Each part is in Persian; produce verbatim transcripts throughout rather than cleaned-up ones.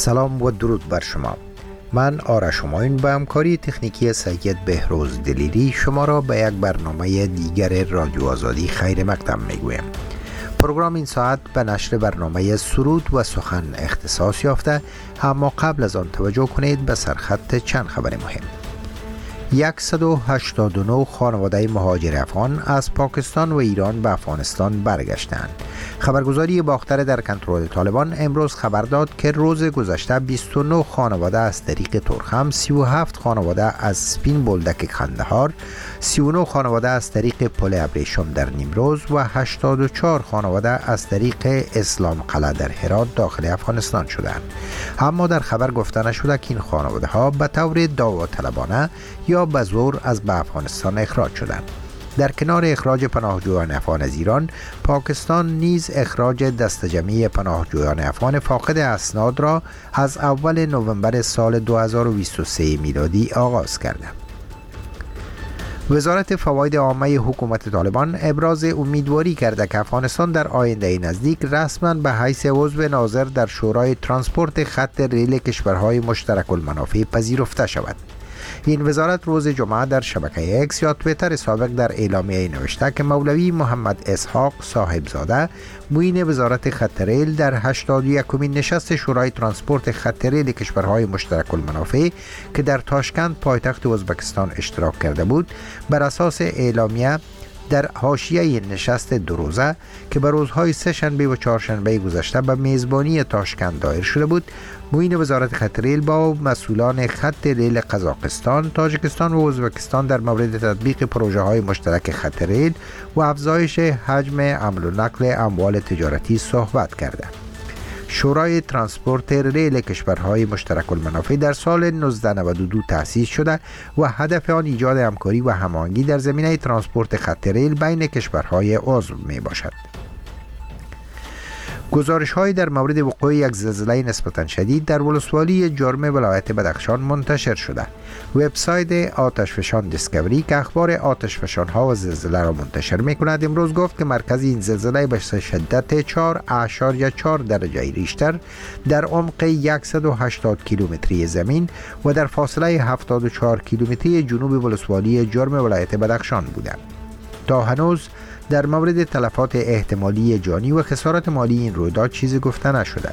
سلام و درود بر شما. من آرش همایون به همکاری تکنیکی سید بهروز دلیری شما را به یک برنامه دیگر رادیو آزادی خیر مقدم میگویم. پروگرام این ساعت به نشر برنامه سرود و سخن اختصاص یافته، اما قبل از آن توجه کنید به سرخط چند خبر مهم. صد و هشتاد و نه خانواده مهاجر افغان از پاکستان و ایران به افغانستان برگشتند. خبرگزاری باختر در کنترل طالبان امروز خبر داد که روز گذشته بیست و نه خانواده از طریق ترخم، سی و هفت خانواده از سپین بولدک قندهار، سی و نه خانواده از طریق پل ابریشم در نیمروز و هشتاد و چهار خانواده از طریق اسلام قلعه در هرات داخل افغانستان شدند. اما در خبر گفته نشده که این خانواده ها به طور داوطلبانه یا به زور از به افغانستان اخراج شدند. در کنار اخراج پناهجویان افغان از ایران، پاکستان نیز اخراج دسته جمعی پناهجویان افغان فاقد اسناد را از اول نوامبر سال دو هزار و بیست و سه میلادی آغاز کرده. وزارت فواید عامه حکومت طالبان ابراز امیدواری کرده که افغانستان در آینده نزدیک رسما به حیث عضو ناظر در شورای ترانسپورت خط ریل کشورهای مشترک المنافع پذیرفته شود. این وزارت روز جمعه در شبکه اکس یا تویتر سابق در اعلامیه نوشته که مولوی محمد اسحاق صاحبزاده معین وزارت خط ریل در هشتاد و یکمین نشست شورای ترانسپورت خط ریل کشورهای مشترک المنافع که در تاشکند پایتخت ازبکستان اشتراک کرده بود، بر اساس اعلامیه در حاشیه نشست دو روزه که به روزهای سه شنبه و چهارشنبه گذشته به میزبانی تاشکند دایر شده بود، معین وزارت خط ریل با مسئولان خط ریل قزاقستان، تاجیکستان و ازبکستان در مورد تطبیق پروژه های مشترک خط ریل و افزایش حجم حمل و نقل اموال تجارتی صحبت کرده. شورای ترانسپورت ریل کشورهای مشترک المنافع در سال نوزده نود و دو تأسیس شده و هدف آن ایجاد همکاری و هماهنگی در زمینه ترانسپورت خط ریل بین کشورهای عضو می باشد. گزارش های در مورد وقوع یک زلزله نسبتا شدید در ولسوالی جرم ولایت بدخشان منتشر شده. وبسایت آتشفشان دیسکوری که اخبار آتشفشان ها و زلزله را منتشر می کند امروز گفت که مرکز این زلزله به شدت چهار اشاریه چهار درجه ریشتر در عمق صد و هشتاد کیلومتری زمین و در فاصله هفتاد و چهار کیلومتری جنوب ولسوالی جرم ولایت بدخشان بوده. تا هنوز در مورد تلفات احتمالی جانی و خسارات مالی این رویداد چیزی گفته نشده.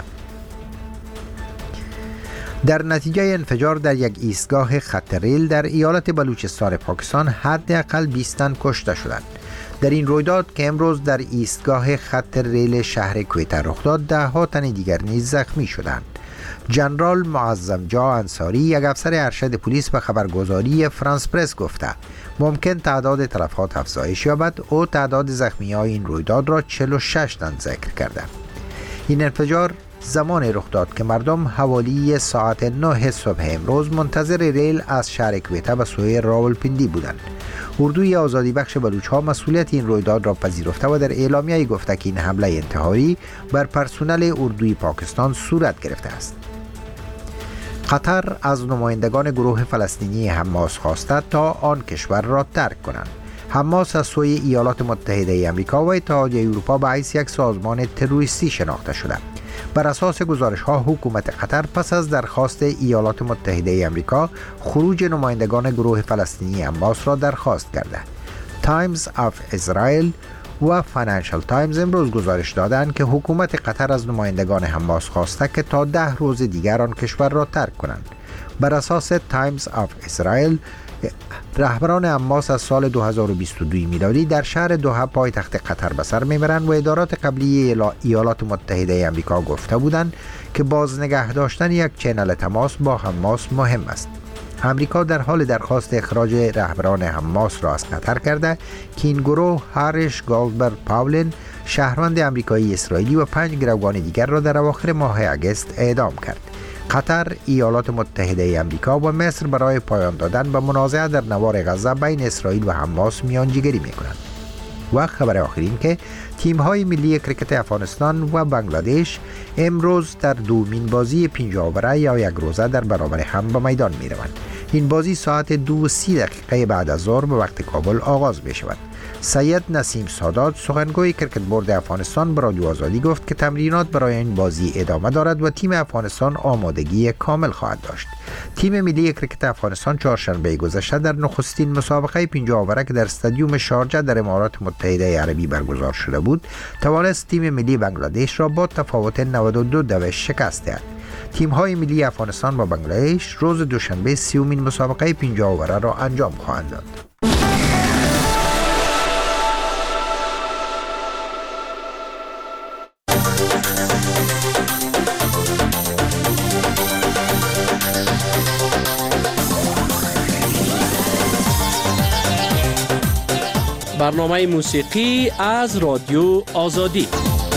در نتیجه انفجار در یک ایستگاه خط ریل در ایالت بلوچستان پاکستان حداقل بیست تن کشته شدند. در این رویداد که امروز در ایستگاه خط ریل شهر کویته رخ داد، ده ها تن دیگر نیز زخمی شدند. جنرال معظم جا انصاری، یک افسر ارشد پلیس، به خبرگزاری فرانس پرس گفته ممکن تعداد تلفات افزایش یابد. او تعداد زخمی‌های این رویداد را چهل و شش تن ذکر کرده. این انفجار زمان رخ داد که مردم حوالی ساعت نه صبح امروز منتظر ریل از شهر کویته به سوی راولپیندی بودند. اردوی آزادی بخش بلوچ‌ها مسئولیت این رویداد را پذیرفته و در اعلامیه گفته که این حمله انتحاری بر پرسنل اردوی پاکستان صورت گرفته است. قطر از نمایندگان گروه فلسطینی حماس خواسته تا آن کشور را ترک کنند. حماس از سوی ایالات متحده آمریکا و اتحادیه اروپا به حیث یک سازمان تروریستی شناخته شده. بر اساس گزارش ها حکومت قطر پس از درخواست ایالات متحده آمریکا خروج نمایندگان گروه فلسطینی حماس را درخواست کرده. تایمز آف اسرائیل و فینانشل تایمز امروز گزارش دادند که حکومت قطر از نمایندگان حماس خواسته که تا ده روز دیگر آن کشور را ترک کنند. بر اساس تایمز آف اسرائیل، رهبران حماس از سال دو هزار و بیست و دو میلادی در شهر دوحه پایتخت قطر به سر میبرند و ادارات قبلی ایالات متحده آمریکا گفته بودند که بازنگه داشتن یک چنل تماس با حماس مهم است. امریکا در حال درخواست اخراج رهبران حماس را از قطر کرده که این گروه هارش گالدبرگ پاولن، شهروند امریکایی اسرائیلی، و پنج گروگان دیگر را در اواخر ماه اگست اعدام کرد. قطر، ایالات متحده آمریکا و مصر برای پایان دادن به منازعه در نوار غزه بین اسرائیل و حماس میانجیگری میکنند. و خبر آخرین که تیم‌های ملی کرکت افغانستان و بنگلادش امروز در دومین بازی پنج آوره یا یک روزه در برابر هم به میدان میروند. این بازی ساعت دو و سی دقیقه بعد از ظهر به وقت کابل آغاز می شود. سید نسیم سادات سخنگوی کریکت بورد افغانستان به رادیو آزادی گفت که تمرینات برای این بازی ادامه دارد و تیم افغانستان آمادگی کامل خواهد داشت. تیم ملی کریکت افغانستان چهارشنبه گذشته در نخستین مسابقه پنجاه اووره که در استادیوم شارجه در امارات متحده عربی برگزار شده بود، توانست تیم ملی بنگلادش را با تفاوت نود و دو دوش شکست دهد. تیم‌های ملی افغانستان و بنگلادش روز دوشنبه سیومین مسابقه پنجاه اووره را انجام خواهند داد. برنامه موسیقی از رادیو آزادی.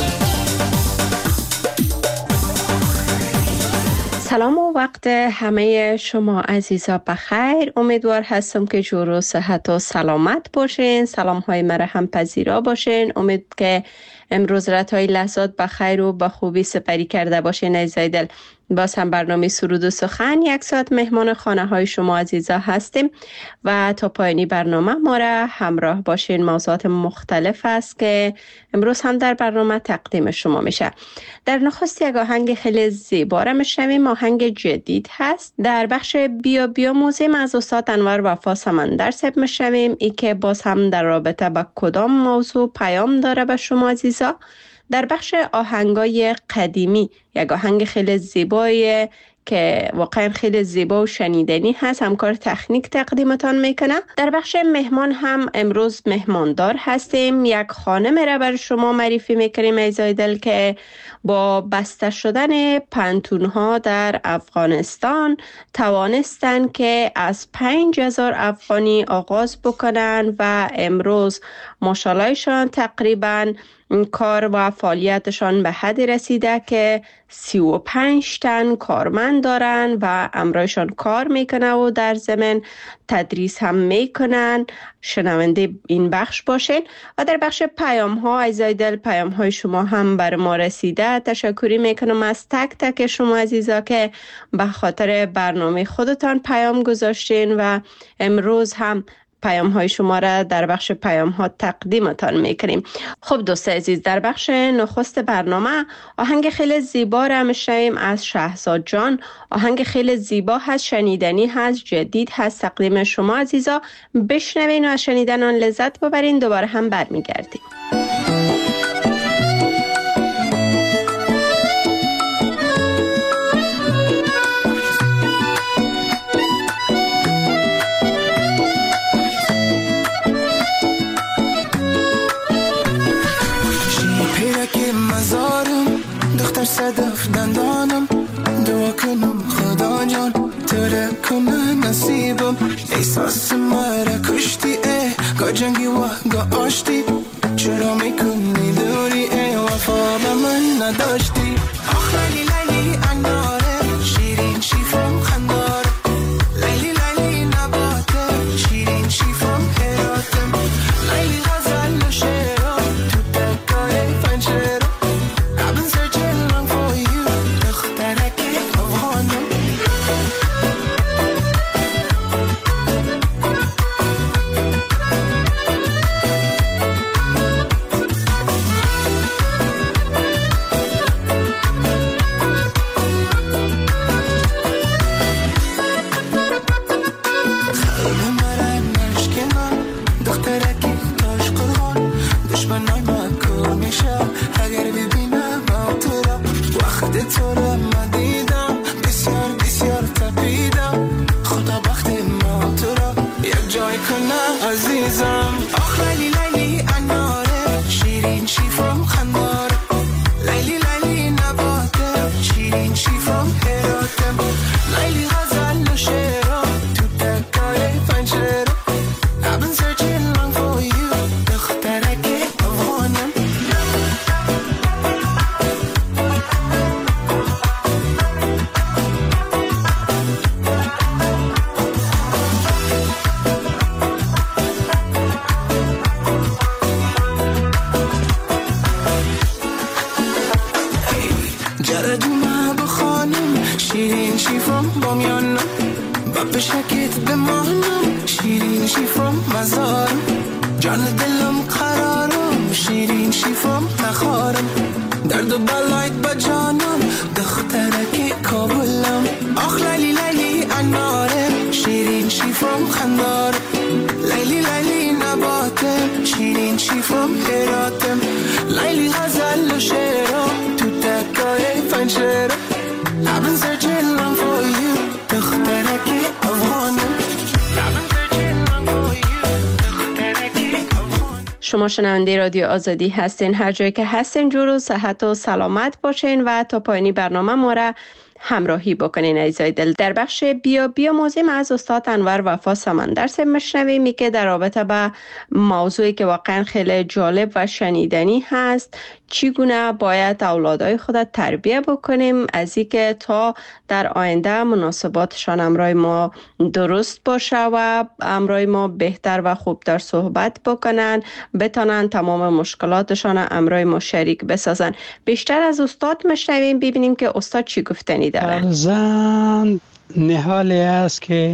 سلام و وقت همه شما عزیزا بخیر. امیدوار هستم که جور و صحت و سلامت باشین. سلام های مرا هم پذیرا باشین. امید که امروز رتای لحظات بخیر و به خوبی سپری کرده باشین. عزیزای دل، باز هم برنامه سرود و سخن یک ساعت مهمان خانه های شما عزیزا هستیم و تا پایانی برنامه ما را همراه باشین. موضوعات مختلف است که امروز هم در برنامه تقدیم شما میشه. در نخست یک آهنگ خیلی زیبا را میشنویم. آهنگ جدید هست. در بخش بیا بیا موزیم از استاد انور وفا سمندر صاحب میشنویم. ای که باز هم در رابطه با کدام موضوع پیام داره به شما عزیزا. در بخش آهنگای قدیمی یک آهنگ خیلی زیبایی که واقعا خیلی زیبا و شنیدنی هست، همکار تکنیک تقدیمتان میکنه. در بخش مهمان هم امروز مهماندار هستیم. یک خانم را بر شما معرفی میکنیم عزیزای دل که با بسته شدن پانتون ها در افغانستان توانستن که از پنج هزار افغانی آغاز بکنن و امروز ماشاءاللهشان تقریبا کار و فعالیتشان به حدی رسیده که سی و پنج تن کارمند دارن و امرایشان کار میکنه و در ضمن تدریس هم میکنن. شنونده این بخش باشین. و در بخش پیام ها عزیزای دل، پیام های شما هم بر ما رسیده. تشکری میکنم از تک تک شما عزیزا که به خاطر برنامه خودتان پیام گذاشتین و امروز هم پیام های شما را در بخش پیام ها تقدیمتان میکنیم. خب دوست عزیز، در بخش نخست برنامه آهنگ خیلی زیبا را میشنویم از شهزاد جان. آهنگ خیلی زیبا هست، شنیدنی هست، جدید هست. تقدیم شما عزیزا بشنوین و از شنیدن آن لذت ببرین. دوباره هم برمیگردیم. دختر صدف دندانم، دعا کنم خدا جان تره کنه نصیبم. احساس مرا کشتی ای گاه جنگی و گاه آشتی. چرا میکنی دوری ای وفا به من نداشتی. آخ لیلی لیلی اناره شیرین شیفم خنداره. لیلی لیلی نباته شیرین شیفم هراتم. لیلی غزل و شیرا تو دکای پنجره. جان دلم قرارم شیرین شیفم تخارم درد و بلایت با جانم دخترکی کابلم آخ لیلی لیلی انارم شیرین شیفم خندارم لیلی لیلی نباتم شیرین شیفم هراتم لیلی غزل و شعرم تو تکای پنجرم I've been searching long for you دخترکی افغانم شما شنونده رادیو آزادی هستین. هر جایی که هستین جور و صحت و سلامت باشین و تا پایانی برنامه ما را همراهی بکنین عزیزای دل. در بخش بیا بیا موضوع از استاد انور وفا سمندر صاحب مشنویم که در رابطه با موضوعی که واقعا خیلی جالب و شنیدنی هست، چگونه باید اولادای خود تربیت بکنیم از اینکه تا در آینده مناسباتشان امرای ما درست باشه و امرای ما بهتر و خوبتر صحبت بکنن، بتانن تمام مشکلاتشان امرای ما شریک بسازن. بیشتر از استاد مشنویم ببینیم که استاد چی گفتنی داره. زن نهالی است که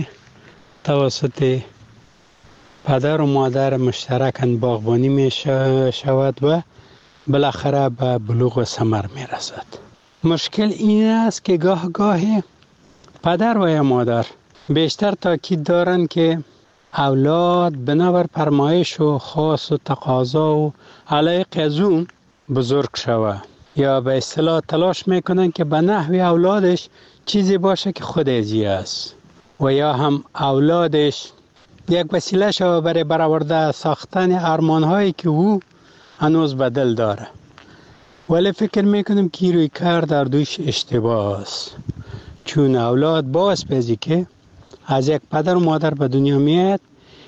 توسط پدر و مادر مشترکاً باغبانی می شود و بالاخره به بلوغ و ثمر می رسد. مشکل این است که گاه گاهی پدر و یا مادر بیشتر تاکید دارند که اولاد بنابر فرمایش و خاص و تقاضا و علایق از اون بزرگ شود، یا به اصطلاح تلاش میکنن که به نحوی اولادش چیزی باشه که خود ازی است، و یا هم اولادش یک وسیله شود برای برآورده ساختن ارمانهایی که او هنوز به دل داره. ولی فکر میکنم که روی کار در دوش اشتباه است، چون اولاد باعث بزی که از یک پدر و مادر به دنیا میاد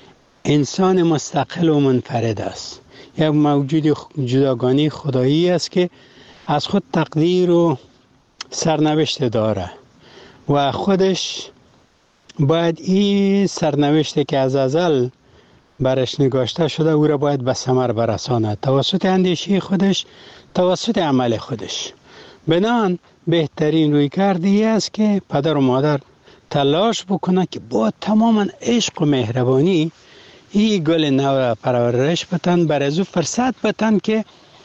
انسان مستقل و منفرد است، یک موجود جداگانه خدایی است که از خود تقدیر و سرنوشت داره و خودش باید این سرنوشت که از ازل برش نگاشته شده او را باید به ثمر برساند توسط اندیشه خودش، توسط عمل خودش. بنان بهترین روی کردی است که پدر و مادر تلاش بکنه که با تماما عشق و مهربانی این گل نو را پرورش بتن، بر از او فرصت بتن که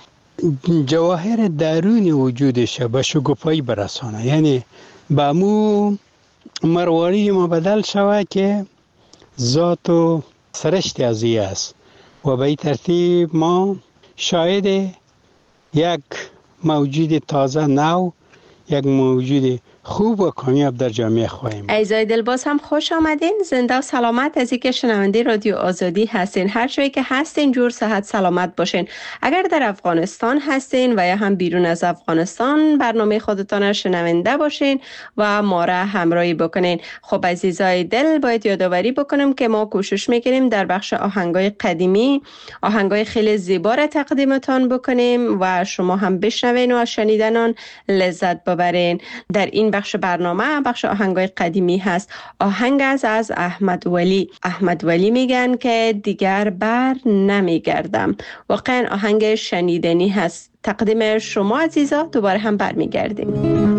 جواهر درونی وجودش به شکوفایی برسانه، یعنی به مو مرواری ما بدل شود که ذات و سرشت ازی است و به این ترتیب ما شاید یک موجود تازه نو، یک موجود خوب و کامیاب در جامعه خواهیم. عزیزای دل باز هم خوش آمدین، زنده و سلامت از اینکه شنونده رادیو آزادی هستین. هر جایی که هستین جور صحت سلامت باشین. اگر در افغانستان هستین و یا هم بیرون از افغانستان برنامه خودتان را شنونده باشین و ما را همراهی بکنین. خب عزیزای دل باید یادآوری بکنم که ما کوشش میکنیم در بخش آهنگای قدیمی آهنگای خیلی زیبا را تقدیمتان بکنیم و شما هم بشنوین و از شنیدن آن لذت ببرین. در این بخش برنامه بخش آهنگای قدیمی هست. آهنگ از از احمد ولی. احمد ولی میگن که دیگر بر نمیگردم. واقعا آهنگ شنیدنی هست. تقدیم شما عزیزا، دوباره هم برمیگردیم.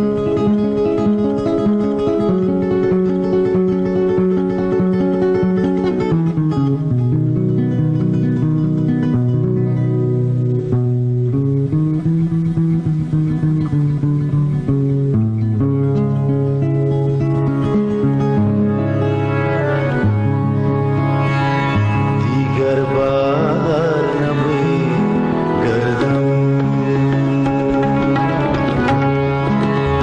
گردم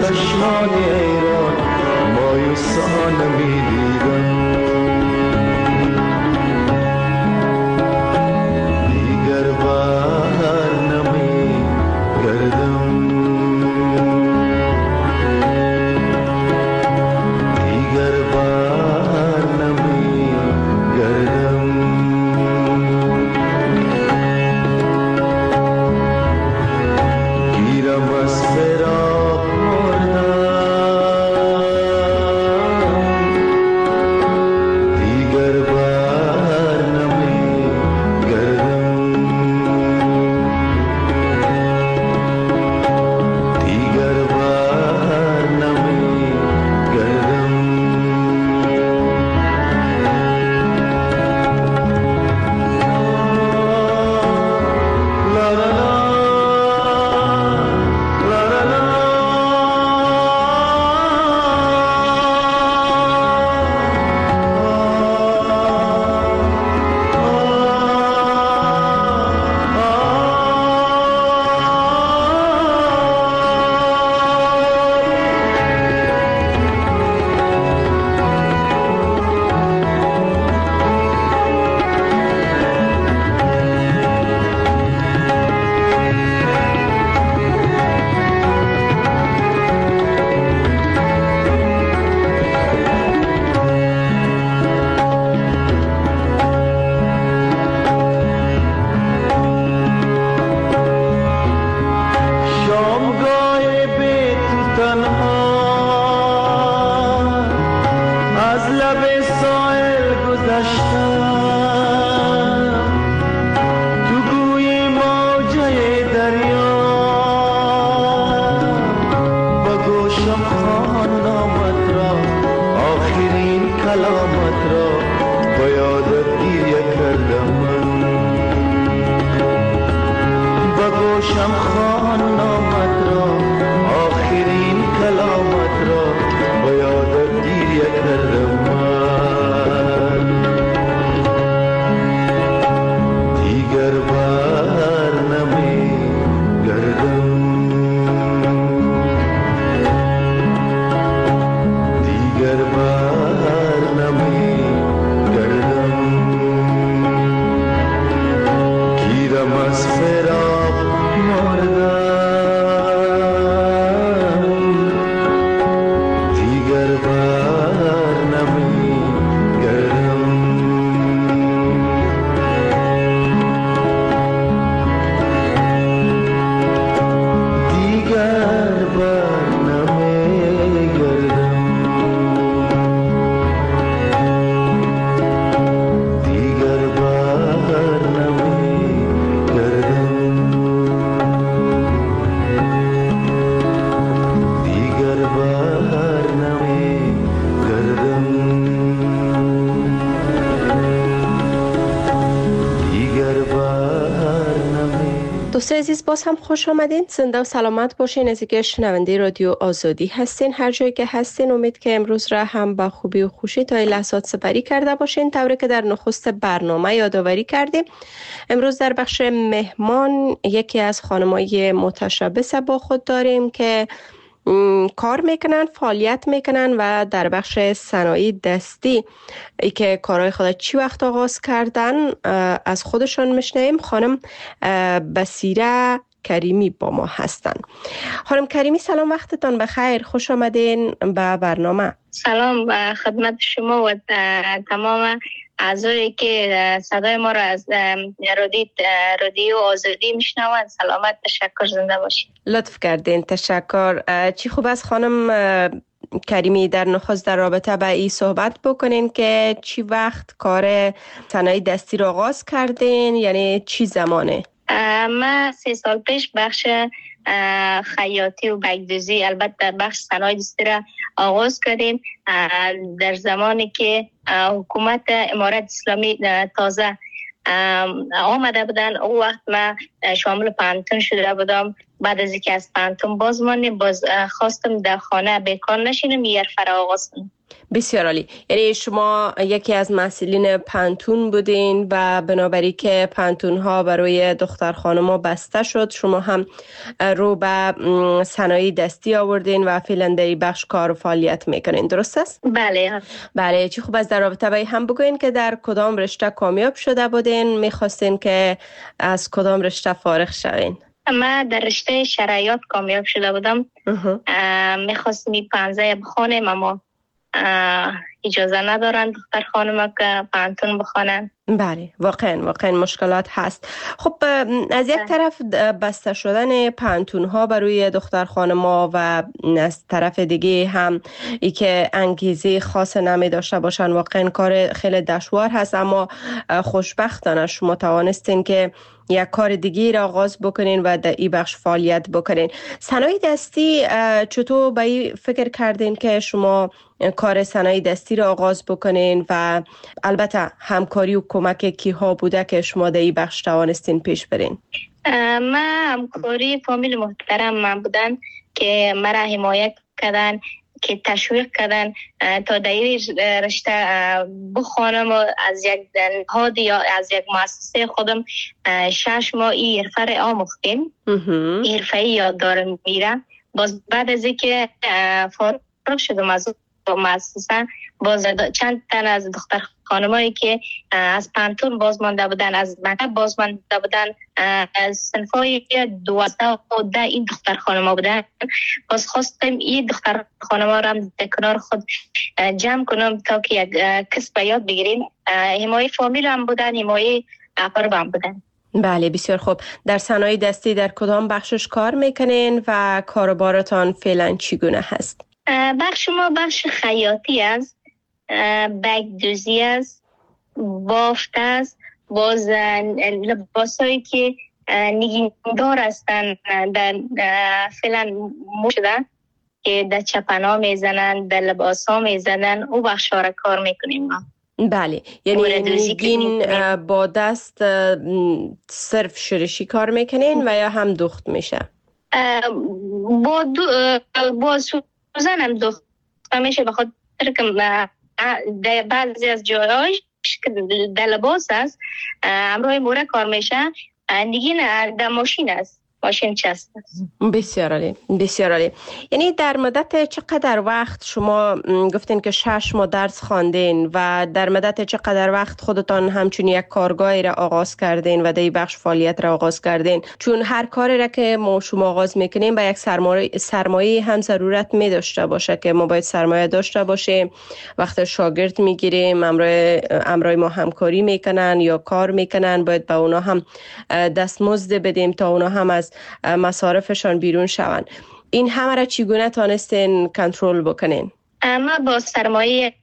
چشمان ایران مایوسانه میدیدم. دیگر بر نمی گردم، دیگر بر نمی گردم. گیرم از فراق مردم، دیگر بر نمی گردم، دیگر بر نمی گردم. لا لا لا شامگاه بی تو تنها از لب ساحل گذشتم، تو گوی موجه دریا با گوشم خوان نامت را، آخرین کلامت را با یادت گریه کردم. من با گوشم خوان نامت را، آخرین کلامت را با یادت گریه کردم. من دیگر بر نمی گردم، دیگر بر نمی گردم. گیرم از فراق مردم، دیگر بر نمی گردم، دیگر بر نمی گردم، دیگر بر نمی گردم، دیگر بر نمی گردم، دیگر بر نمی. دوستان عزیز، باز هم خوش آمدین. زنده و سلامت باشین. از اینکه شنونده رادیو آزادی هستین، هر جایی که هستین امید که امروز را هم با خوبی و خوشی تا این لحظات سپری کرده باشین. طوری که در نخست برنامه یادآوری کردیم، امروز در بخش مهمان یکی از خانمای متشبث با خود داریم که کار میکنن، فعالیت میکنن و در بخش صنایع دستی ای که کارهای خود چی وقت آغاز کردن از خودشان میشنویم. خانم بصیره کریمی با ما هستن. خانم کریمی سلام، وقتتان بخیر، خوش آمدین به برنامه. سلام و خدمت شما و تمام اعضایی که صدای ما را از رادیو آزادی میشنوند. سلامت، تشکر، زنده باشید. لطف کردین، تشکر. چی خوب از خانم کریمی در نخست در رابطه به این صحبت بکنین که چی وقت کار صنایع دستی را آغاز کردین، یعنی چی زمانه؟ ما سه سال پیش بخش خیاطی و بیگدوزی، البته بخش صنایع دستی را آغاز کردیم در زمانی که حکومت امارت اسلامی تازه آمده بودن. او وقت من شامل پانتون شده بودم. بعد از اینکه از پانتون باز ماندیم، باز خواستم در خانه بیکار نشینم، یه فرا آغاز کنم. بسیار عالی. یعنی شما یکی از مسئولین پانتون بودین و بنابراین که پانتون ها برای دختر خانما بسته شد، شما هم رو به صنایع دستی آوردین و فعلا در این بخش کار و فعالیت میکنین، درست است؟ بله. بله. چی خوب از در رابطه با هم بگوین که در کدام رشته کامیاب شده بودین، میخواستین که از کدام رشته فارغ شوین؟ من در رشته شرایط کامیاب شده بودم. میخواستم پانزده بخونم اما اجازه ندارن دختر خانم که پانتون بخونن. بله، واقعا واقعا مشکلات هست. خب از یک طرف بسته شدن پانتون ها برای دختر خانما و از طرف دیگه هم ای که انگیزه خاص نمی داشته باشن واقعا کار خیلی دشوار هست، اما خوشبختانه شما توانستین که یک کار دیگه را آغاز بکنین و در این بخش فعالیت بکنین. صنایع دستی چطور به این فکر کردین که شما کار صنایع دستی را آغاز بکنین و البته همکاری و کمک کی ها بوده که شما در این بخش توانستین پیش برین؟ من همکاری فامیل محترم من بودن که مرا حمایت کردن، که تشویق کردن تا در این رشته بخوانم و از یک نهاد یا از یک مؤسسه خودم شش ماه این حرفه را آموختیم. حرفه یاد دارم میره. باز بعد از اینکه فارغ شدم از مؤسسه، باز چند تن از دختر خانمایی که از پانتون باز مانده بودن، از مکتب باز مانده بودن، از صنفای دوازده و ده این دختر خانما بودن، باز خواستم این دختر خانما را در کنار خود جمع کنم تا که یک کسب یاد بگیریم. حمایه فامیل هم بودن، حمایه اقارب هم بودن. بله، بسیار خوب. در صنایع دستی در کدام بخشش کار میکنین و کاروبارتان فعلا چگونه هست؟ بخش ما بخش خیاطی است، بگ دوزی است، بافت است، باز لباسایی که نگیندار هستن در فعلا موشدن که در چپنا میزنن، در لباس ها میزنن، او بخش ها را کار میکنیم ما. بله، یعنی نگین با دست صرف شرشی کار میکنین و یا هم دوخت میشه؟ با دو با سوزن هم دوخت میشه، بخاطر که در بعضی از جایاش که در لباس است همراه موره کار میشه، نگین در ماشین است، ماشین چست است. بسیار عالی، بسیار عالی. یعنی در مدت چقدر وقت شما گفتین که شش ماه درس خواندین و در مدت چقدر وقت خودتان همچون یک کارگاهی را آغاز کردین و در این بخش فعالیت را آغاز کردین؟ چون هر کاری را که ما شما آغاز میکنیم با یک سرمایه سرمایه هم ضرورت می داشته باشه که ما باید سرمایه داشته باشیم. وقت شاگرد میگیریم، امرای امرای ما همکاری میکنن یا کار میکنن، باید به اونا هم دستمزد بدیم تا اونا هم از مصارفشان بیرون شوند. این همه را چگونه تانستین کنترل بکنین؟ ما با سرمایه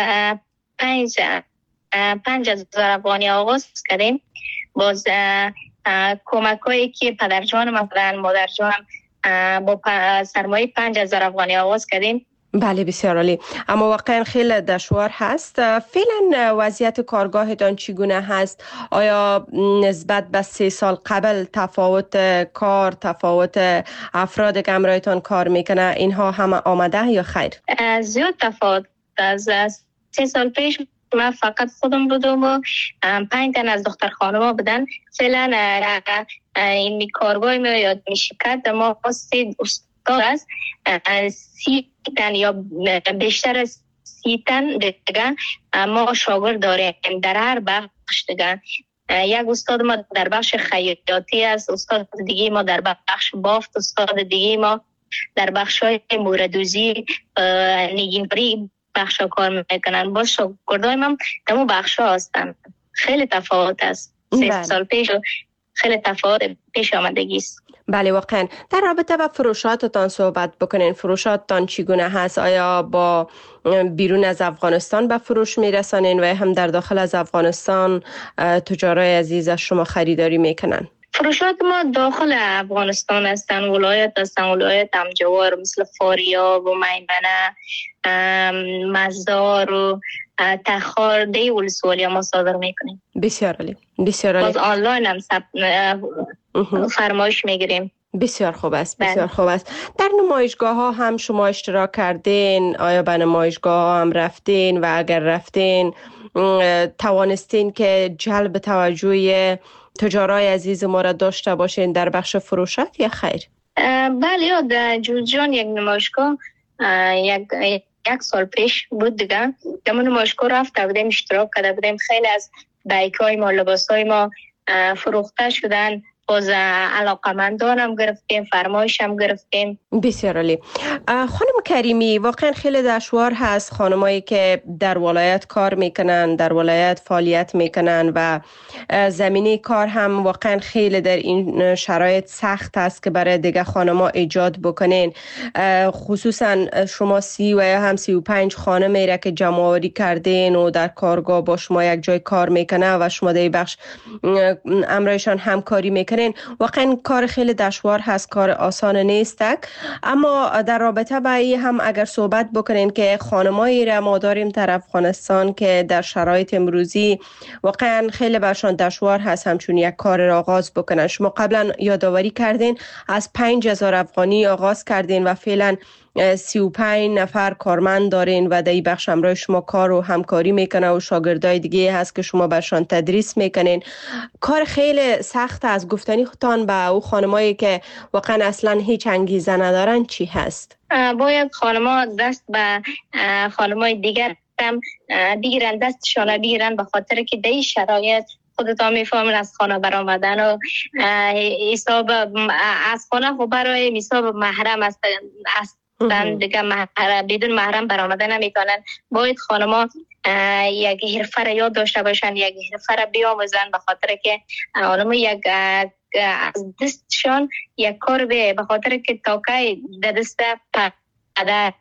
پنج پنج هزار افغانی آغاز کردیم. باز کمک هایی که پدر جان ما بودن، مادر جان، با سرمایه پنج هزار افغانی آغاز کردیم. بله، بسیار عالی. اما واقعا خیلی دشوار هست. فعلا وضعیت کارگاهتان چگونه هست؟ آیا نسبت به سه سال قبل تفاوت کار، تفاوت افراد که همراهتان کار میکنه اینها همه آمده یا خیر؟ زیاد تفاوت. از سه سال پیش من فقط خودم بودم و پنج تن از دختر خانما بودن. فعلا این کارگاه ما یا شرکت ما سه استاد است، سی تن یا بیشتر از سی تن دیگه ما شاگرد داریم در هر بخش دیگه. یک استاد ما در بخش خیاطی است، استاد دیگه ما در بخش بافت، استاد دیگه ما در بخش های موردوزی، نگینبری بخش ها کار میکنن. باز شاگردای ما در اون بخش ها هستن. خیلی تفاوت است. سه سال پیش خیلی تفاوت پیش آمدگی است. بله، واقعا. در رابطه با فروشاتتان صحبت بکنین. فروشاتتان چگونه هست؟ آیا با بیرون از افغانستان به فروش میرسانین و هم در داخل از افغانستان تجارای عزیز از شما خریداری میکنن؟ فروشات ما داخل افغانستان هستن، ولایت هستن، ولایت همجوار مثل فاریاب و میمنه، مزار و تخار، دی ولسوالی ما صادر میکنیم. بسیار عالی، بسیار عالی. باز آنلاین هم سب... فرمایش میگیریم. بسیار خوب است، بسیار خوب است. در نمایشگاه ها هم شما اشتراک کردین؟ آیا به نمایشگاه ها هم رفتین و اگر رفتین توانستین که جلب توجه تجارای عزیز ما را داشته باشین در بخش فروشات یا خیر؟ بله، در جوزجان یک نمایشگاه یک یک سال پیش بود دیگه. در نمایشگاه رفته بودیم، اشتراک کرده بودیم. خیلی از بایک های ما، لباس های ما فروخته شدن. باز علاقمندان هم گرفتیم، فرمایش هم گرفتیم. بسیار عالی. خانم کریمی، واقعا خیلی دشوار هست خانمایی که در ولایت کار میکنن، در ولایت فعالیت میکنن و زمینه کار هم واقعا خیلی در این شرایط سخت است که برای دیگه خانما ایجاد بکنین. خصوصا شما سی و یا هم سی و پنج خانمی را که جمع آوری کردین و در کارگاه با شما یک جای کار میکنه و شما در بخش امرایشان همکاری میکنین، واقعا کار خیلی دشوار هست، کار آسان نیست. اما در رابطه با این هم اگر صحبت بکنین که خانمایی را ما داریم در افغانستان که در شرایط امروزی واقعا خیلی برشان دشوار هست همچون یک کار را آغاز بکنن. شما قبلا یادآوری کردین از پنج هزار افغانی آغاز کردین و فعلا سی و پنج نفر کارمند دارین و در این بخش همراه شما کار و همکاری میکنه و شاگردای دیگه هست که شما برشان تدریس میکنین. کار خیلی سخت از گفتنی خودتان به او خانمایی که واقعا اصلا هیچ انگیزه ندارن چی هست؟ باید خانما دست به خانمای دیگر هم بگیرن، دستشان بگیرن، به خاطر که در این شرایط خودتان میفهمین از خانه برآمدن و حساب از خانه خب برای حساب محرم است دیگه، محرم بدون محرم برآمدن نمیتونن. باید خانما یک حرفه را یاد داشته باشن، یک حرفه را بیاموزن، به خاطر که خانما یک از دستشان یک کار به به خاطر که تاکای در دست پدر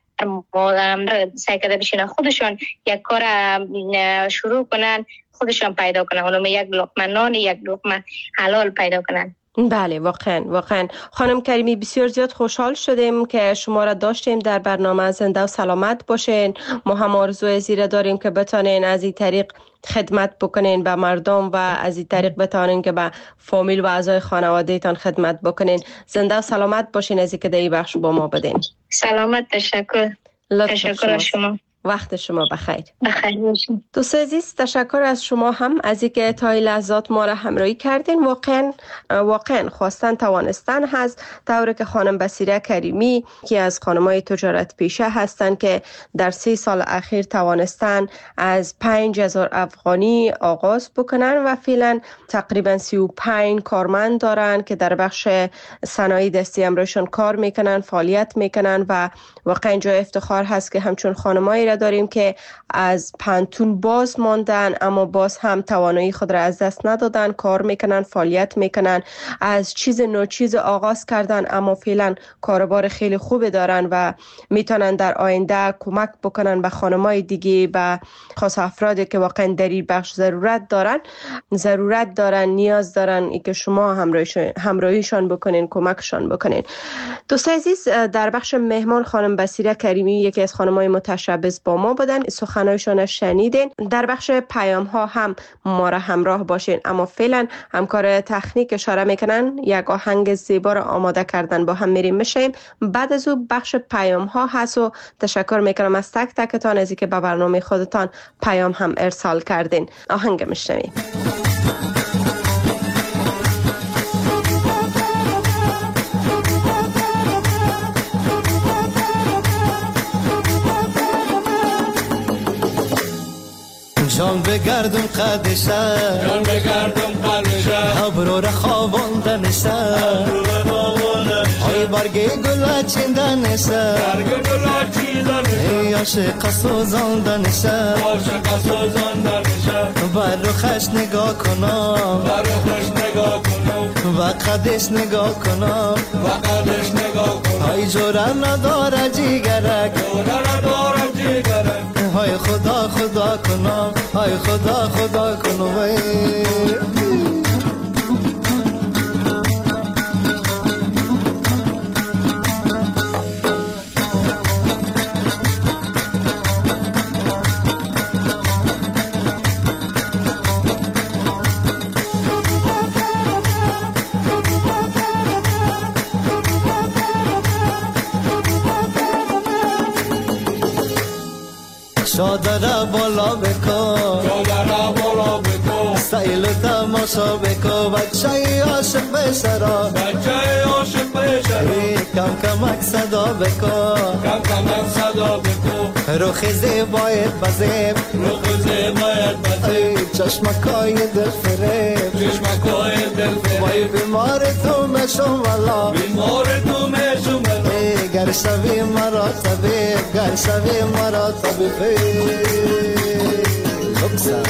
سعی کرده بشینن خودشان یک کار شروع کنن، خودشان پیدا کنن، اونم یک لقمه نان، یک لقمه حلال پیدا کنن. بله، واقعا واقعا خانم کریمی بسیار زیاد خوشحال شدیم که شما را داشتیم در برنامه. زنده و سلامت باشین. ما هم آرزوی زیره داریم که بتانین از این طریق خدمت بکنین به مردم و از این طریق بتانین که به فامیل و اعضای خانواده تان خدمت بکنین. زنده و سلامت باشین از اینکه در این بخش با ما بدین. سلامت. تشکر. تشکر از شما. وقت شما بخیر. بخیر باشین. دوست عزیز، تشکر از شما هم از اینکه تا این لحظات ما را همراهی کردین. واقعا واقعا خواستن توانستن هست، طوری که خانم بصیره کریمی که از خانمای تجارت پیشه هستند که در سه سال اخیر توانستن از پنج هزار افغانی آغاز بکنن و فعلا تقریبا سی و پنج کارمند دارن که در بخش صنایع دستی امرایشان کار میکنن، فعالیت میکنن و واقعا جای افتخار هست که همچون خانمایی داریم که از پانتون باز ماندن اما باز هم توانایی خود را از دست ندادن، کار میکنن، فعالیت میکنن، از چیز نو چیز آغاز کردن اما فعلا کاروبار خیلی خوبی دارن و میتونن در آینده کمک بکنن به خانمای دیگه، به خاص افرادی که واقعا در این بخش ضرورت دارن ضرورت دارن نیاز دارن ای که شما همراهیشان همراهیشان بکنین، کمکشان بکنین. دوست عزیز، در بخش مهمان خانم بصیره کریمی یکی از خانمای متشبث با ما بودن، سخنانشان شنیدین. در بخش پیام ها هم ما را همراه باشین. اما فعلا همکار تکنیک اشاره میکنن یک آهنگ زیبا را آماده کردن، با هم میریم میشیم. بعد از او بخش پیام ها هست و تشکر میکنم از تک تکتان از اینکه به برنامه خودتان پیام هم ارسال کردین. آهنگ میشنویم. جان بگردم قدشه جان بگردم قدشه ابرو را خواباندنشه ای برگی گل چیندنشه برگی گل چیندنشه ای عاشق سوزاندنشه عاشق سوزاندنشه بر روخش نگاه کنم بر روخش نگاه کنم و قدش نگاه کنم و قدش نگاه کنم ای جوره نداره جیگرک جوره نداره جیگرک های خدا خدا کنم های خدا خدا کنم شادره بالا بکن شادره بالا بکن سیل تماشا بکن بچه عاشق بشرا بچه عاشق بشرا کم کمک صدا بکن کم کمک صدا بکن روخ زیبایت بزیب روخ زیبایت بزیب چشمکای دل فریب چشمکای دل فریب وای بیمار تو مشم والا بیمار تو مشم والا گر شوی مرا طبیب گر شوی مرا طبیب بکسر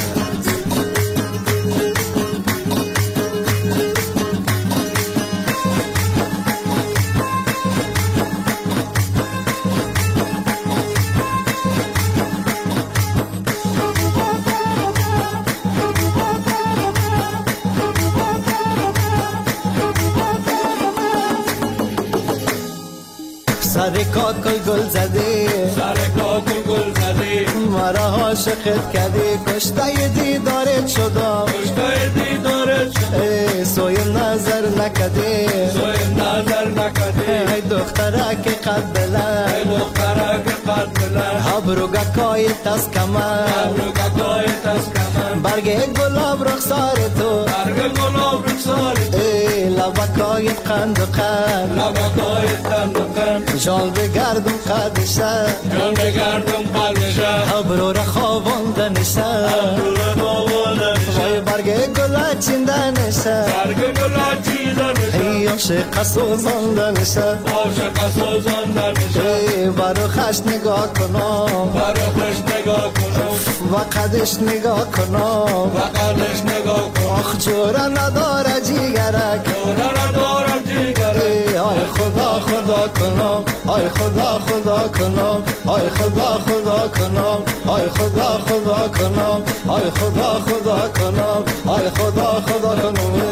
سر کاکل گل زدی سر کاکل گل زدی مرا عاشقت کردی کشته دیدارت شدم کشته دیدارت شدم سوی نظر نکدی سوی نظر نکدی ای دختره که قد بلند ای دختره که قد بلند ابروگا کای تس کمن ابروگا کای تس کمن برگ گلاب رخسار تو برگ گلاب رخسار تو ای لبکای قند و قند لبکای قند و قند جان بگردم قدشه جان بگردم قدشه ابرو را خوابانده نشه ابرو را خوابانده نشه وای برگ گلا چینده نشه برگ گلا چینده نشه ای عاشق سوزانده نشه عاشق سوزانده نشه ای برو خش نگاه کنم برو خش نگاه کنم و قدش نگاه کنم و قدش نگاه کنم آخ جوره نداره جیگرک جوره نداره جیگرک آی خدا خدا کنم آی خدا خدا کنم آی خدا خدا کنم آی خدا خدا کنم آی خدا خدا کنم آی خدا خدا کنم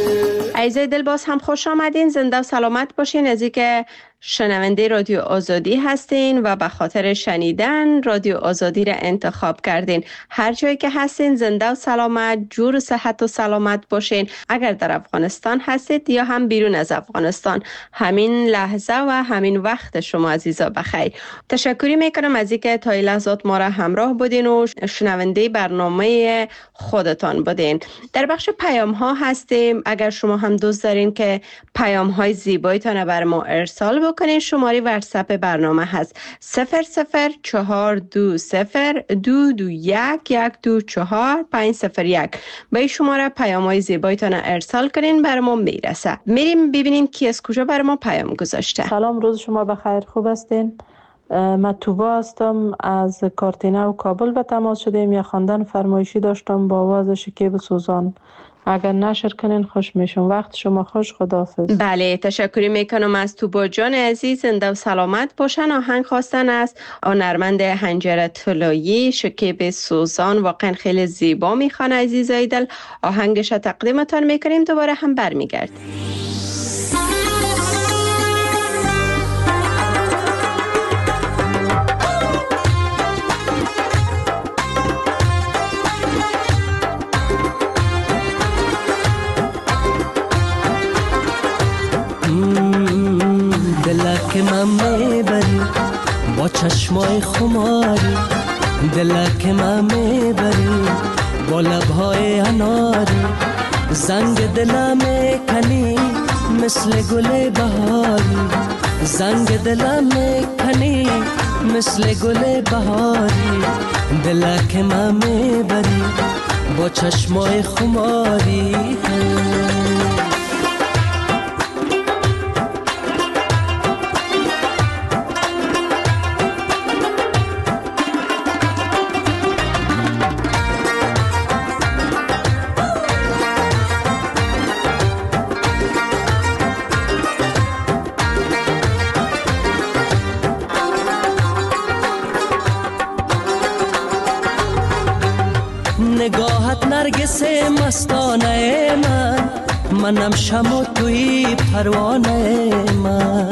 عزیزای دل باز هم خوش آمدین، زنده و سلامت باشین. از اینکه شنونده رادیو آزادی هستین و به خاطر شنیدن رادیو آزادی را انتخاب کردین. هر جایی که هستین زنده و سلامت، جور و صحت و سلامت باشین. اگر در افغانستان هستید یا هم بیرون از افغانستان، همین لحظه و همین وقت شما عزیزا بخیر. تشکری میکنم از اینکه تا این لحظات ما را همراه بودین و شنونده برنامه خودتان بودین. در بخش پیام ها هستیم. اگر شما هم دوست دارین که پیام های زیبایتان بر ما ارسال بکنین، شماره واتساپ برنامه هست صفر صفر چهار دو صفر دو دو یک یک دو چهار پنج صفر یک. به این شماره پیام های زیبایتان ارسال کنین، بر ما میرسه. میریم ببینیم کی از کجا بر ما پیام گذاشته. سلام، روز شما بخیر، خوب هستین؟ من توبا هستم، از کارتینه و کابل به تماس شدیم. یا خواندن فرمایشی داشتم با آواز شکیب سوزان، اگر نشر کنین خوش میشم. وقت شما خوش، خداحافظ. بله، تشکری میکنم از توبا جان عزیز، زنده و سلامت باشن. آهنگ خواستن است هنرمند هنجره طلایی شکیب سوزان، واقعا خیلی زیبا میخوانه عزیزای دل. آهنگش تقدیمتان میکنیم، دوباره هم برمیگردیم. دلک من میبری با چشمای خماری، دلک من میبری با لبهای اناری، زنگ دلم میکنی مثل گل بهاری، زنگ دلم میکنی مثل گل بهاری، دلک من میبری با چشمای خماری. نگاهت نرگس مستانه من، منم شم و توی پروانه من.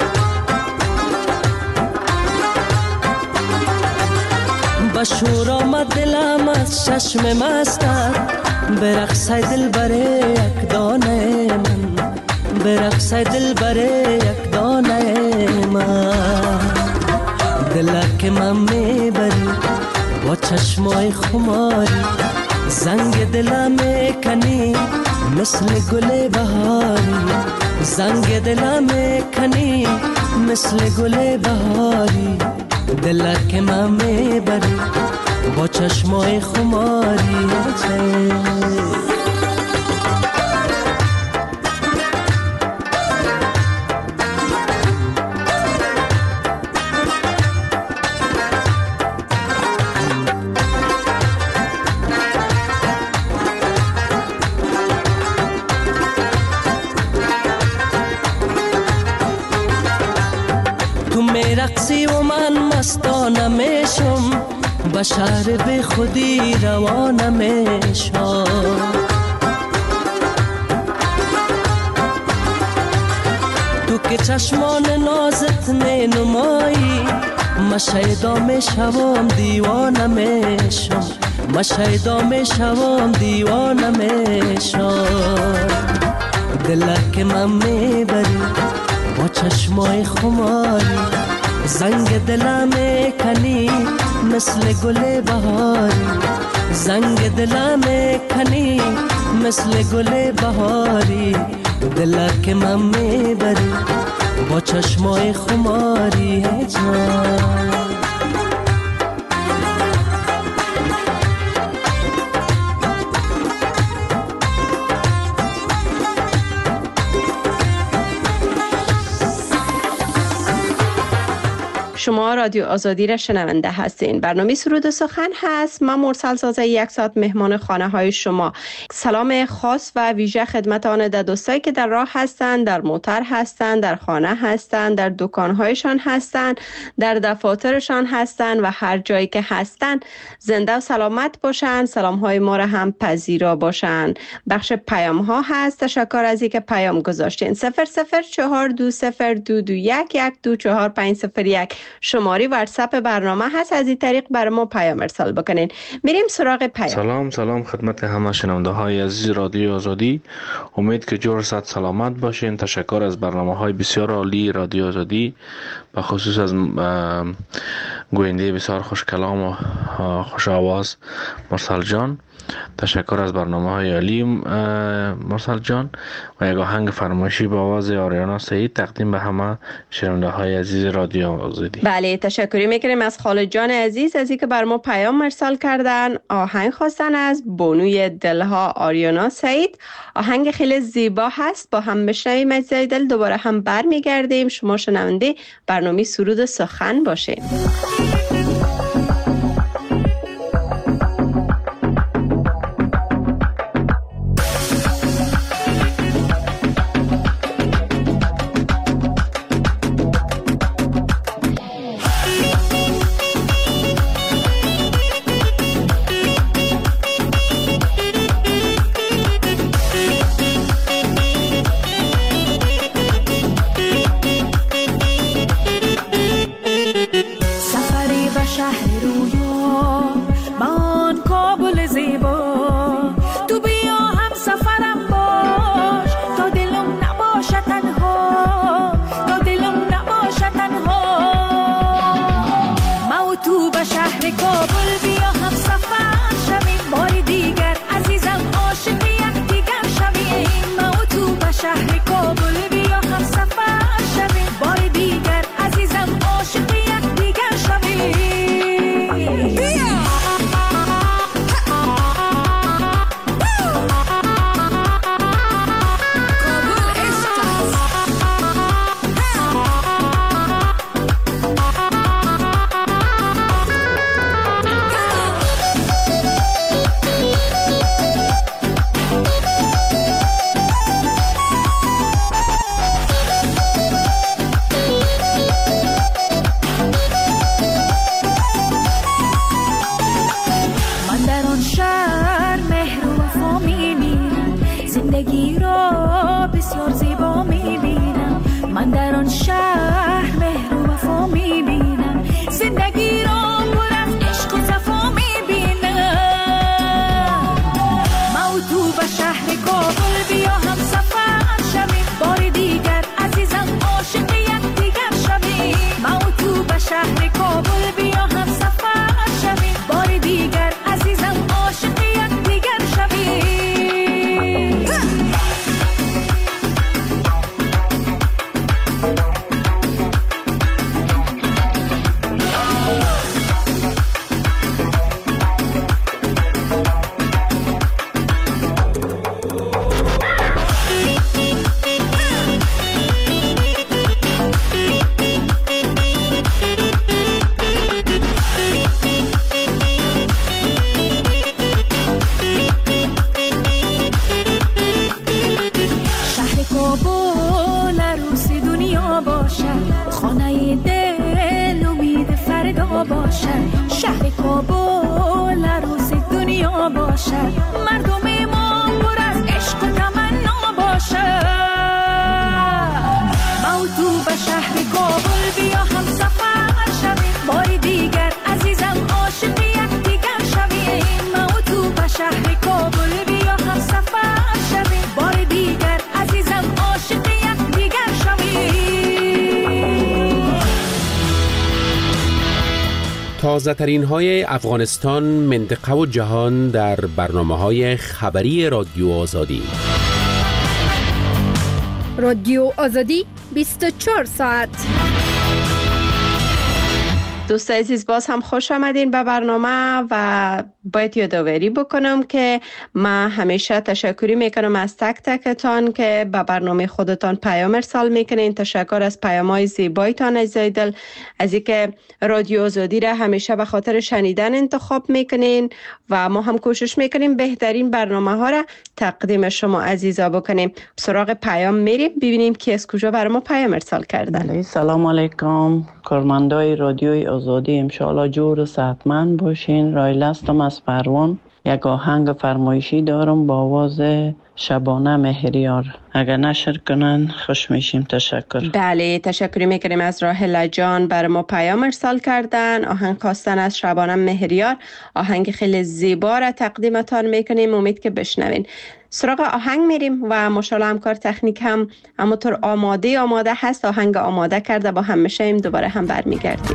بشور آمد دلم از چشم مستت، برقصه دل بره یک دانه من، برقصه دل بره یک دانه من. دلک من میبری چشمای خماری زنگ دلم کنی مثل گل بهاری زنگ دلم کنی مثل گل بهاری دلت که من میبری با چشمای خماری رقصی و من مستانه میشم به شهر به خودی روانه میشم تو که چشمان نازت می نمایی من شیدا میشوم دیوانه میشم من شیدا میشوم دیوانه میشم دلت که من میبری با چشمای خماری زنگ دلم کنی مثل گل بهاری زنگ دلم کنی مثل گل بهاری دلت که من میبری با چشمای خماری جان شما رادیو آزادی را شنونده هستین. برنامه سرود و سخن هست. من مرسل سازه یک ساعت مهمان خانه های شما. سلام خاص و ویژه خدمت آن در دوستایی که در راه هستند، در موتر هستند، در خانه هستند، در دکان هایشان هستند، در دفاترشان هستند و هر جایی که هستند زنده و سلامت باشند. سلام های ما را هم پذیرا باشند. بخش پیام ها هست. تشکر از اینکه پیام گذاشتین. صفر صفر چهار دو صفر دو دو یک یک دو چهار پنج صفر یک شماره واتساپ برنامه هست. از این طریق بر ما پیام ارسال بکنین. میریم سراغ پیام. سلام سلام خدمت همه شنونده های عزیز رادیو آزادی. امید که جور صد سلامت باشین. تشکر از برنامه های بسیار عالی رادیو آزادی، به خصوص از گوینده بسیار خوش کلام و خوش آواز مرسل جان. تشکر از برنامه های عالی مرسل جان و یک آهنگ فرمایشی با آواز آریانا سعید تقدیم به همه شنونده های عزیز رادیو آزادی. بله تشکری میکنیم از خالد جان عزیز از اینکه بر ما پیام ارسال کردن. آهنگ خواستن از بانوی دلها آریانا سعید. آهنگ خیلی زیبا هست. با هم بشنویم از دل. دوباره هم برمیگردیم. شما شنونده برنامه سرود سخن باشین. شهر کابل بیا هم سفر شویم بار دیگر باشد، شهر کابل روز دنیا باشد، مردم ما پر از عشق و تمنا باشد. ما و تو به شهر کابل بیا هم سفر شویم، بار دیگر عزیزم عاشق یکدیگر شویم. ما و تو به شهر کابل بیا هم سفر شویم، بار دیگر عزیزم عاشق یکدیگر شویم. تازه ترین های افغانستان، منطقه و جهان در برنامه های خبری رادیو آزادی. رادیو آزادی بیست و چهار ساعت. دوست عزیز، باز هم خوش آمدین به برنامه و باید یادآوری بکنم که ما همیشه تشکری میکنم از تک تکتان که به برنامه خودتان پیام ارسال میکنین. تشکر از پیام‌های زیبایتان عزیزای دل، از اینکه رادیو آزادی را همیشه به خاطر شنیدن انتخاب میکنین و ما هم کوشش میکنیم بهترین برنامه ها را تقدیم شما عزیزا بکنیم. سراغ پیام میریم ببینیم کی از کجا برای ما پیام ارسال کردن. سلام علیکم کارمندای رادیوی آزادی، انشاءالله جور و صحتمند باشین. رایل هستم از پروان. یک آهنگ فرمایشی دارم با آواز شبانه مهریار، اگر نشر کنن خوش میشیم. تشکر. بله، تشکر میکنیم از راحله جان برای ما پیام ارسال کردن. آهنگ خواستن از شبانه مهریار، آهنگ خیلی زیبا را تقدیمتان میکنیم، امید که بشنوین. سراغ آهنگ میریم و ماشاءالله همکار تکنیک هم همونطور آماده آماده هست، آهنگ آماده کرده، با هم میشیم دوباره هم برمیگردیم.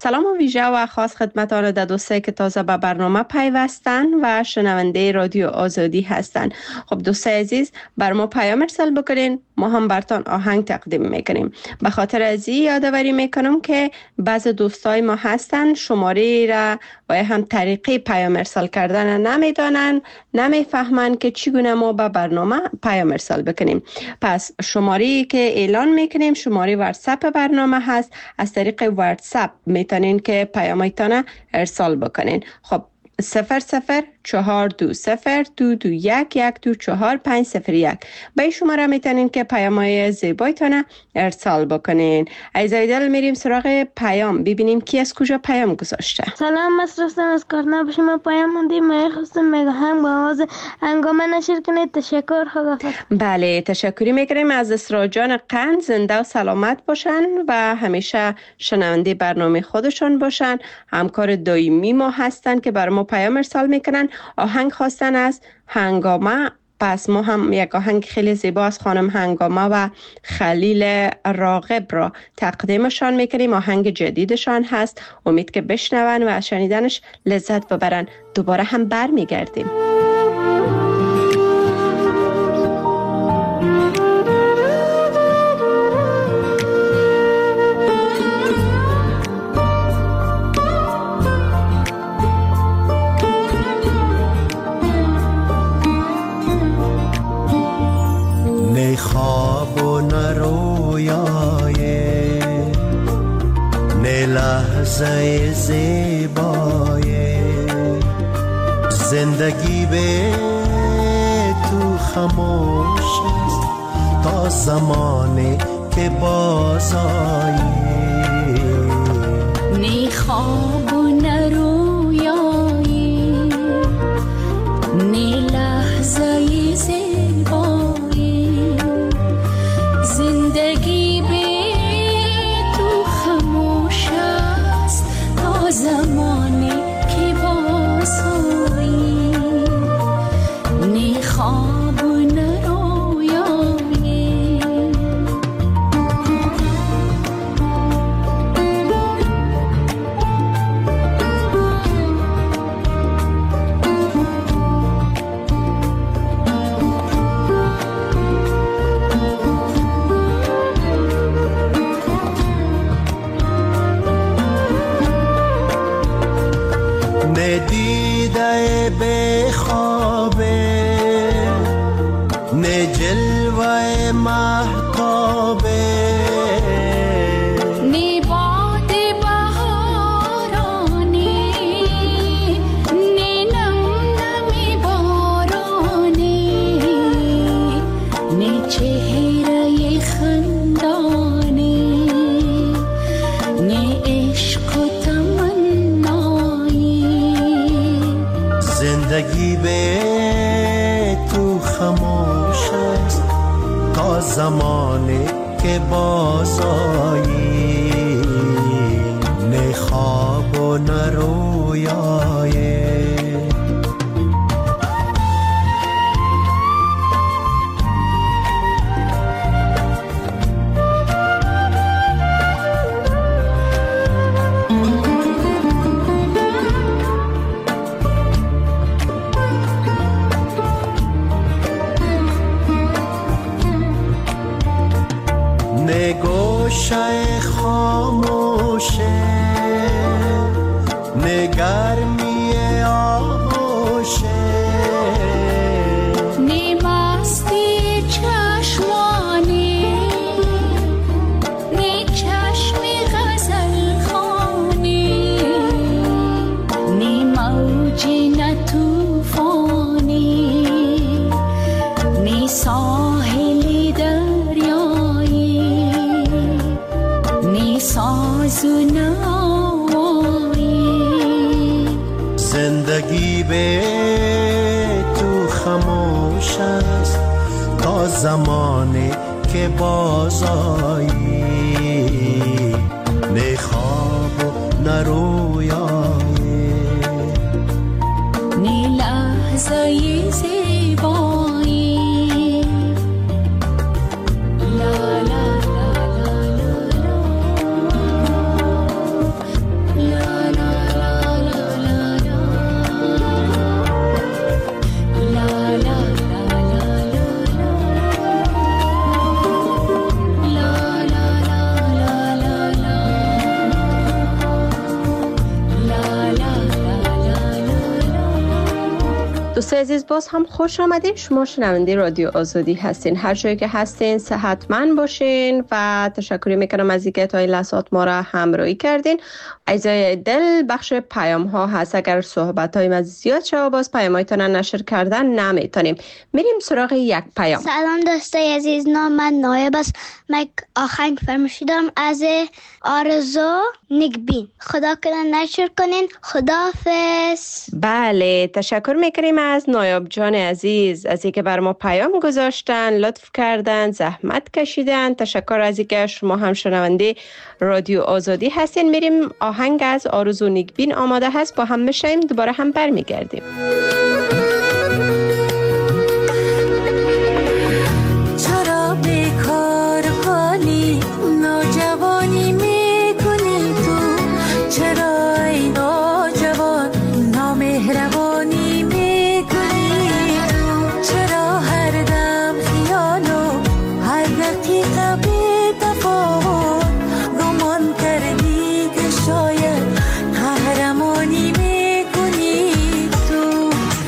سلام و ویژه و خاص خدمتان در دوستایی که تازه به برنامه پیوستن و شنونده رادیو آزادی هستند. خب دوستای عزیز، بر ما پیام ارسال بکنین، ما هم برتان آهنگ تقدیم میکنیم. به خاطر ازی یادآوری میکنم که بعض دوستای ما هستن شماره را و هم طریقه پیام ارسال کردن نمیدانن، نمیفهمن که چگونه ما به برنامه پیام ارسال بکنیم. پس شماره‌ای که اعلان میکنیم شماره واتساپ برنامه هست. از طریق واتساپ میتونین که پیامایتان ارسال بکنین. خب صفر صفر چهار دو صفر دو دو یک یک دو چهار پنج صفر یک به این شماره میتونین که پیامای زیبایتان ارسال بکنین. عزیزای دل میریم سراغ پیام، ببینیم کی از کجا پیام گذاشته. سلام، مصرفتم از کارنا به شما پیام موندیم. من خواستم میگم با آواز هنگامه نشر کنید. تشکر، خداحافظ. بله، تشکری میکنیم از اسراء جان قند. زنده و سلامت باشن و همیشه شنونده برنامه خودشون باشن. همکار دائمی ما هستن که بر ما پیام ارسال میکنن. آهنگ خواستن از هنگامه، پس ما هم یک آهنگ خیلی زیبا از خانم هنگامه و خلیل راغب را تقدیمشان میکنیم. آهنگ جدیدشان هست، امید که بشنون و شنیدنش لذت ببرن. دوباره هم بر میگردیم. نه خواب و نه رویای، نه لحظه زیبای، زندگی به تو خاموش است تا زمانی که بازایی. نه خواب و نه رویای، نه لحظه زیبایی، زندگی به تو خاموش است تا زمانی که بازایی. نه خواب و نه رویایی. نه دیده به خوابه، نه جلوه مهتابه، نی باد بهارانی، نی نم نمی بارانی، نی چهره خندانی، نی عشق و تمنایی. زندگی به تو خاموش است تا زمانی که بازایی. نه خواب و نه رویایی. نه گوشه خاموشه، نه گرمی آغوشه، نی مستی چشمانی، نی چشم غزل خوانی، نی موجی نه توفانی، نی ساحلی دریایی، نی ساز و نوایی. زندگی به تو خاموش است تا زمانی که بازایی. نه خواب و نه رویایی. نی لحظه زیبایی. لا لا لا لا لا دوستای عزیز باز هم خوش آمدین. شما شنونده رادیو آزادی هستین. هر جایی که هستین صحتمند باشین و تشکر میکنم از اینکه تا این لحظات ما را همراهی کردین. عزیزای دل، بخش پیام ها هست. اگر صحبت های ما زیاد شد باز پیام هایتان نشر کردن نمیتونیم. میریم سراغ یک پیام. سلام دوستای عزیز، نام من نایب است. من آهنگ فرمایشی دارم از آرزو نیکبین. خدا کنه نشر کنین. خداحافظ. بله، تشکر میکنیم از نایب جان عزیز از اینکه بر ما پیام گذاشتن، لطف کردن، زحمت کشیدن. تشکر از اینکه شما هم شنونده رادیو آزادی هستین. میریم آهنگ از آرزو نیکبین آماده هست، با هم میشیم دوباره هم برمیگردیم. چرا بیکار کنی نوجوانی میکنی تو؟ چرا ای نوجوان نامهربانی میکنی تو؟ چرا هر دم خیالو هر دقیقه بی تفاوت گمان کردی که شاید قهرمانی میکنی تو؟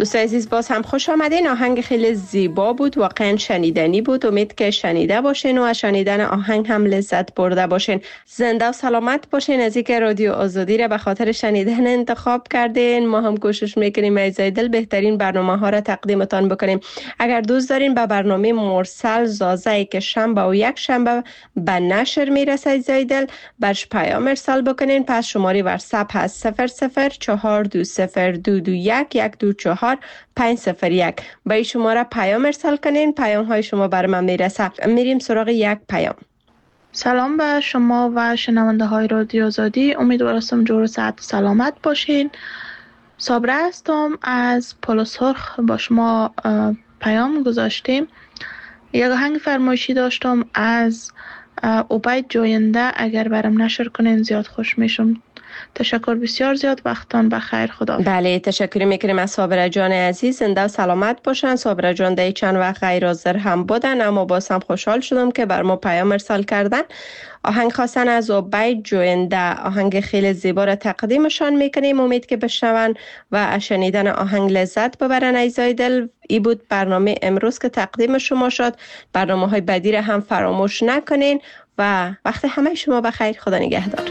دوست عزیز باز هم خوش آمدین. آهنگ خیلی زیبا بود، واقعا شنیدنی بود. امید که شنیده باشین و از شنیدن آهنگ هم لذت برده باشین. زنده و سلامت باشین. از اینکه رادیو آزادی را به خاطر شنیدن انتخاب کردین، ما هم کوشش میکنیم عزیزای دل بهترین برنامه ها را تقدیمتان بکنیم. اگر دوست دارین به برنامه مرسل زازه که شنبه و یک شنبه به نشر میرسه عزیزای دل، برش پیام ارسال بکنین. پس شماره واتساپ هست صفر صفر چهار دو صفر دو دو یک یک دو چهار پنج صفر یک. با این شماره پیام ارسال کنین، پیام های شما بر من میرسه. میریم سراغ یک پیام. سلام به شما و شنونده های رادیو آزادی، امیدوارم جور و صحت سلامت باشین. صابره هستم از پل سرخ، با شما پیام گذاشتیم. یک آهنگ فرمایشی داشتم از عبید جوینده، اگر برام نشر کنین زیاد خوش میشم. تشکر بسیار زیاد، وقتان بخیر، خدا. بله تشکر میکنیم از صابره جان عزیز. زنده و سلامت باشن. صابره جان دی چند وقت غیر حاضر هم بودن، اما باز هم خوشحال شدم که بر ما پیام ارسال کردن. آهنگ خواستن از عبید جوینده، آهنگ خیلی زیبا را تقدیمشان میکنیم. امید که بشنون و از شنیدن آهنگ لذت ببرن عزیزای دل. ای بود برنامه امروز که تقدیم شما شد. برنامه های بعدی را هم فراموش نکنین و وقت همه شما بخیر. خدا نگهدار.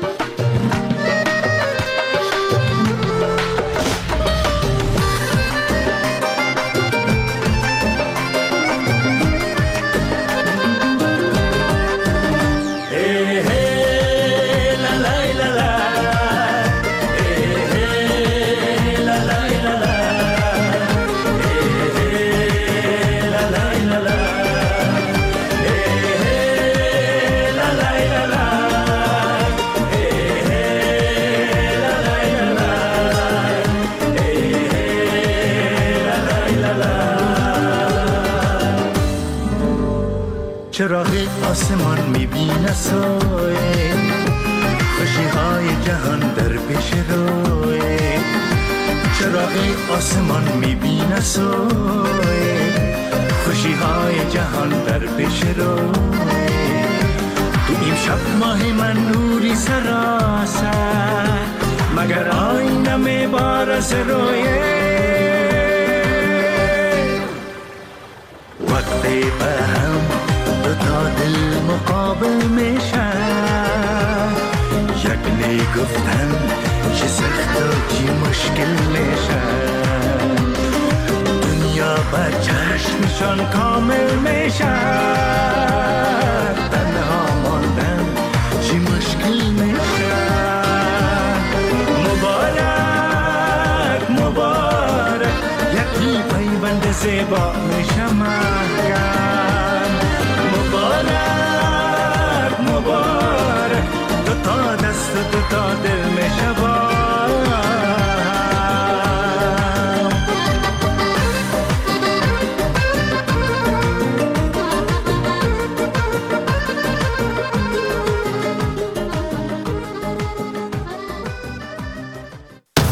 چراغ آسمان میبینه سایه، خوشی های جهان در پیش روی. چراغ آسمان میبینه سایه، خوشی های جهان در پیش روی. تو این شب ماه من نوری سراسر، مگر آینه میبارز رویه. وقتی به هم تا دل مقابل میشن، یک نی گفتن چه سخت و چی مشکل میشن. دنیا با چشمشان کامل میشن، تنها ماندن چی مشکل میشن. مبارک مبارک یکی پیوند زیبا میشم.